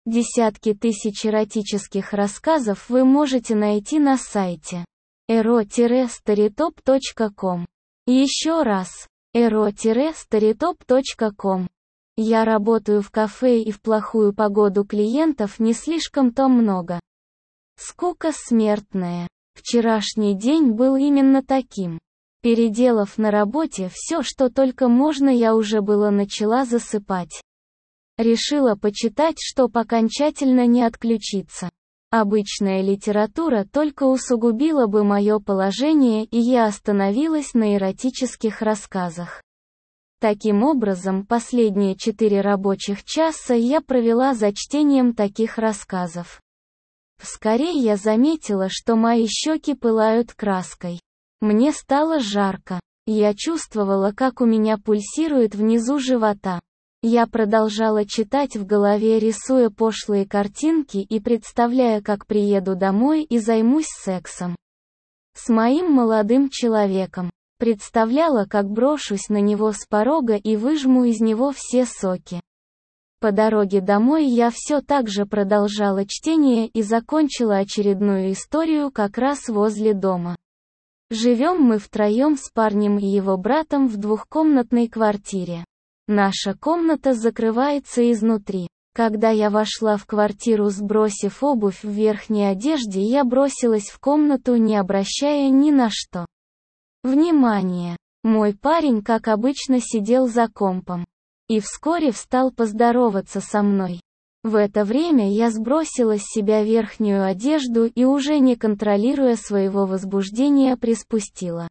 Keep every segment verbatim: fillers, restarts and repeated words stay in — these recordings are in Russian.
Десятки тысяч эротических рассказов вы можете найти на сайте эро старитоп точка ком. Еще раз, эро старитоп точка ком. Я работаю в кафе, и в плохую погоду клиентов не слишком-то много. Скука смертная. Вчерашний день был именно таким. Переделав на работе все, что только можно, я уже было начала засыпать. Решила почитать, чтоб окончательно не отключиться. Обычная литература только усугубила бы мое положение, и я остановилась на эротических рассказах. Таким образом, последние четыре рабочих часа я провела за чтением таких рассказов. Вскоре я заметила, что мои щеки пылают краской. Мне стало жарко. Я чувствовала, как у меня пульсирует внизу живота. Я продолжала читать в голове, рисуя пошлые картинки и представляя, как приеду домой и займусь сексом с моим молодым человеком. Представляла, как брошусь на него с порога и выжму из него все соки. По дороге домой я все так же продолжала чтение и закончила очередную историю как раз возле дома. Живем мы втроем с парнем и его братом в двухкомнатной квартире. Наша комната закрывается изнутри. Когда я вошла в квартиру, сбросив обувь в верхней одежде, я бросилась в комнату, не обращая ни на что внимания. Мой парень, как обычно, сидел за компом. И вскоре встал поздороваться со мной. В это время я сбросила с себя верхнюю одежду и, уже не контролируя своего возбуждения, приспустила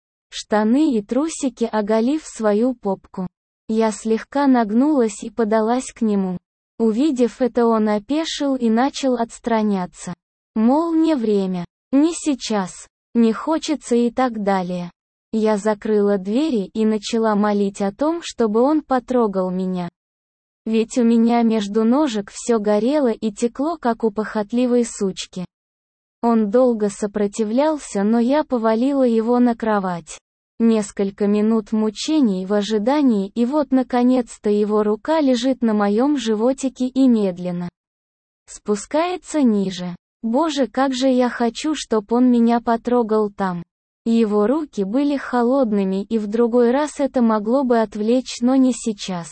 штаны и трусики, оголив свою попку. Я слегка нагнулась и подалась к нему. Увидев это, он опешил и начал отстраняться. Мол, не время, не сейчас, не хочется и так далее. Я закрыла двери и начала молить о том, чтобы он потрогал меня. Ведь у меня между ножек все горело и текло, как у похотливой сучки. Он долго сопротивлялся, но я повалила его на кровать. Несколько минут мучений в ожидании, и вот наконец-то его рука лежит на моем животике и медленно спускается ниже. Боже, как же я хочу, чтоб он меня потрогал там. Его руки были холодными, и в другой раз это могло бы отвлечь, но не сейчас.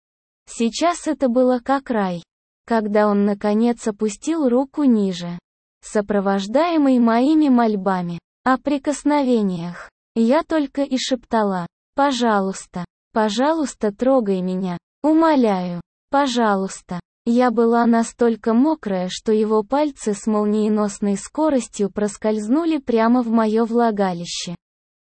Сейчас это было как рай. Когда он наконец опустил руку ниже, сопровождаемый моими мольбами о прикосновениях, я только и шептала: «Пожалуйста, пожалуйста, трогай меня, умоляю, пожалуйста». Я была настолько мокрая, что его пальцы с молниеносной скоростью проскользнули прямо в мое влагалище.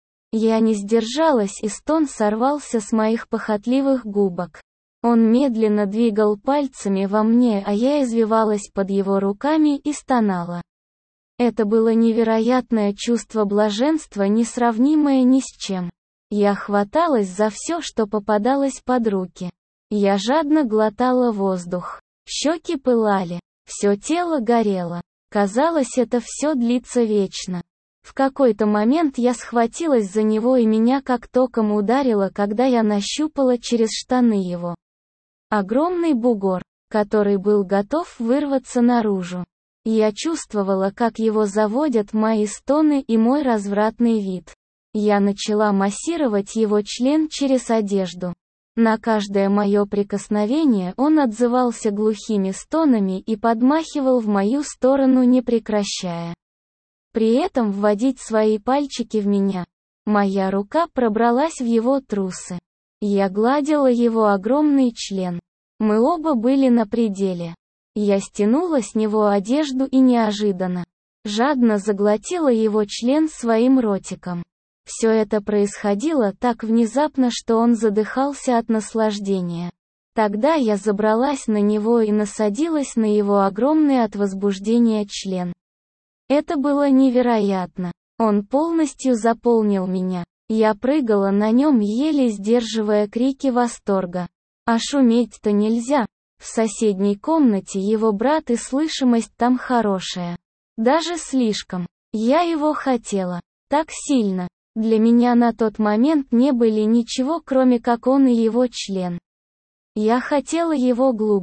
Я не сдержалась, и стон сорвался с моих похотливых губок. Он медленно двигал пальцами во мне, а я извивалась под его руками и стонала. Это было невероятное чувство блаженства, несравнимое ни с чем. Я хваталась за все, что попадалось под руки. Я жадно глотала воздух. Щеки пылали, все тело горело. Казалось, это все длится вечно. В какой-то момент я схватилась за него, и меня как током ударило, когда я нащупала через штаны его огромный бугор, который был готов вырваться наружу. Я чувствовала, как его заводят мои стоны и мой развратный вид. Я начала массировать его член через одежду. На каждое мое прикосновение он отзывался глухими стонами и подмахивал в мою сторону, не прекращая при этом вводить свои пальчики в меня. Моя рука пробралась в его трусы. Я гладила его огромный член. Мы оба были на пределе. Я стянула с него одежду и неожиданно, жадно заглотила его член своим ротиком. Все это происходило так внезапно, что он задыхался от наслаждения. Тогда я забралась на него и насадилась на его огромный от возбуждения член. Это было невероятно. Он полностью заполнил меня. Я прыгала на нем, еле сдерживая крики восторга. А шуметь-то нельзя. В соседней комнате его брат, и слышимость там хорошая. Даже слишком. Я его хотела. Так сильно. Для меня на тот момент не были ничего, кроме как он и его член. Я хотела его глубже.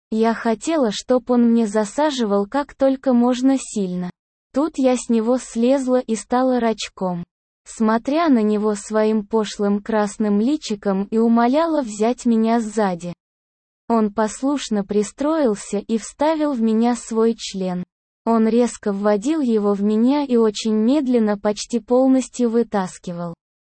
Я хотела, чтоб он мне засаживал как только можно сильно. Тут я с него слезла и стала рачком, смотря на него своим пошлым красным личиком, и умоляла взять меня сзади. Он послушно пристроился и вставил в меня свой член. Он резко вводил его в меня и очень медленно, почти полностью вытаскивал.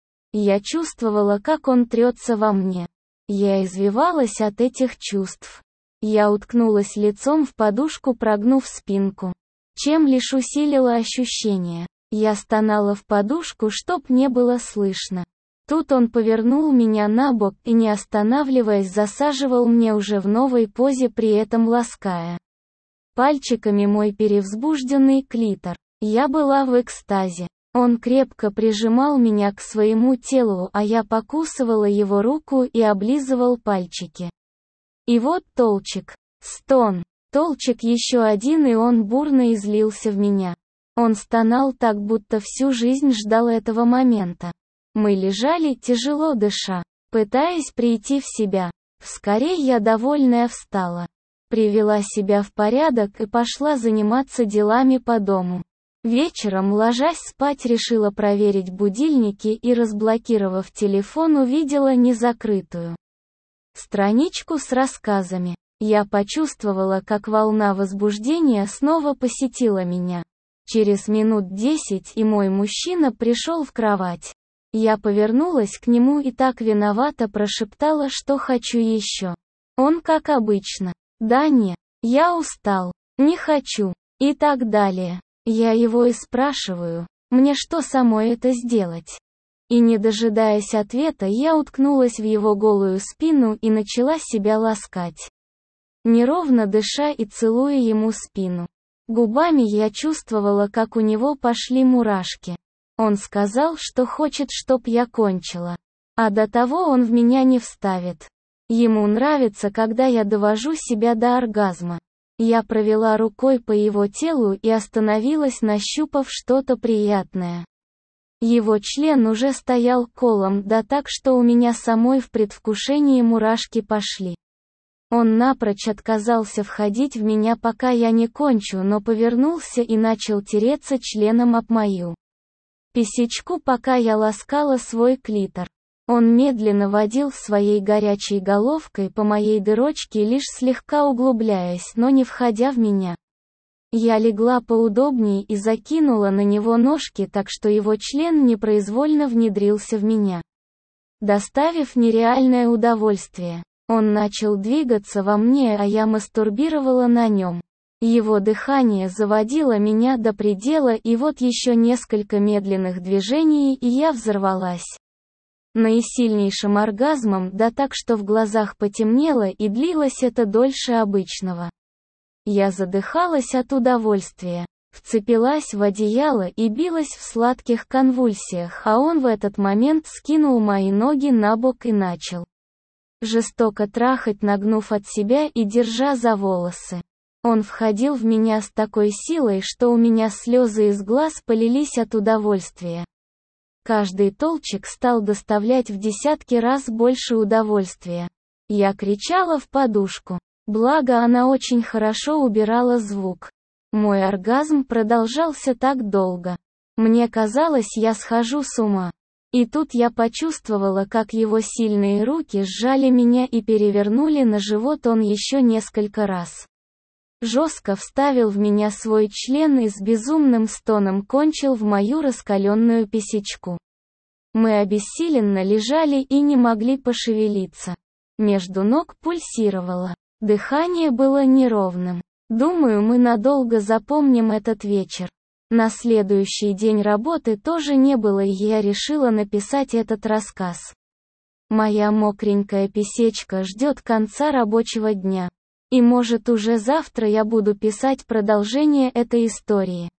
Я чувствовала, как он трется во мне. Я извивалась от этих чувств. Я уткнулась лицом в подушку, прогнув спинку, чем лишь усилила ощущение. Я стонала в подушку, чтоб не было слышно. Тут он повернул меня на бок и, не останавливаясь, засаживал мне уже в новой позе, при этом лаская пальчиками мой перевзбужденный клитор. Я была в экстазе. Он крепко прижимал меня к своему телу, а я покусывала его руку и облизывал пальчики. И вот толчек, стон, толчек еще один, и он бурно излился в меня. Он стонал так, будто всю жизнь ждал этого момента. Мы лежали, тяжело дыша, пытаясь прийти в себя. Вскоре я, довольная, встала, привела себя в порядок и пошла заниматься делами по дому. Вечером, ложась спать, решила проверить будильники и, разблокировав телефон, увидела незакрытую страничку с рассказами. Я почувствовала, как волна возбуждения снова посетила меня. Через минут десять и мой мужчина пришел в кровать. Я повернулась к нему и так виновато прошептала, что хочу еще. Он, как обычно: «Да не, я устал, не хочу», и так далее. Я его и спрашиваю, мне что, самой это сделать? И, не дожидаясь ответа, я уткнулась в его голую спину и начала себя ласкать, неровно дыша и целуя ему спину. Губами я чувствовала, как у него пошли мурашки. Он сказал, что хочет, чтоб я кончила. А до того он в меня не вставит. Ему нравится, когда я довожу себя до оргазма. Я провела рукой по его телу и остановилась, нащупав что-то приятное. Его член уже стоял колом, да так, что у меня самой в предвкушении мурашки пошли. Он напрочь отказался входить в меня, пока я не кончу, но повернулся и начал тереться членом об мою писечку, пока я ласкала свой клитор. Он медленно водил своей горячей головкой по моей дырочке, лишь слегка углубляясь, но не входя в меня. Я легла поудобнее и закинула на него ножки так, что его член непроизвольно внедрился в меня, доставив нереальное удовольствие. Он начал двигаться во мне, а я мастурбировала на нем. Его дыхание заводило меня до предела, и вот еще несколько медленных движений, и я взорвалась наисильнейшим оргазмом, да так, что в глазах потемнело, и длилось это дольше обычного. Я задыхалась от удовольствия, вцепилась в одеяло и билась в сладких конвульсиях, а он в этот момент скинул мои ноги на бок и начал жестоко трахать, нагнув от себя и держа за волосы. Он входил в меня с такой силой, что у меня слезы из глаз полились от удовольствия. Каждый толчек стал доставлять в десятки раз больше удовольствия. Я кричала в подушку. Благо, она очень хорошо убирала звук. Мой оргазм продолжался так долго. Мне казалось, я схожу с ума. И тут я почувствовала, как его сильные руки сжали меня и перевернули на живот. Он еще несколько раз жестко вставил в меня свой член и с безумным стоном кончил в мою раскаленную писечку. Мы обессиленно лежали и не могли пошевелиться. Между ног пульсировало. Дыхание было неровным. Думаю, мы надолго запомним этот вечер. На следующий день работы тоже не было, и я решила написать этот рассказ. Моя мокренькая писечка ждет конца рабочего дня. И может уже завтра я буду писать продолжение этой истории.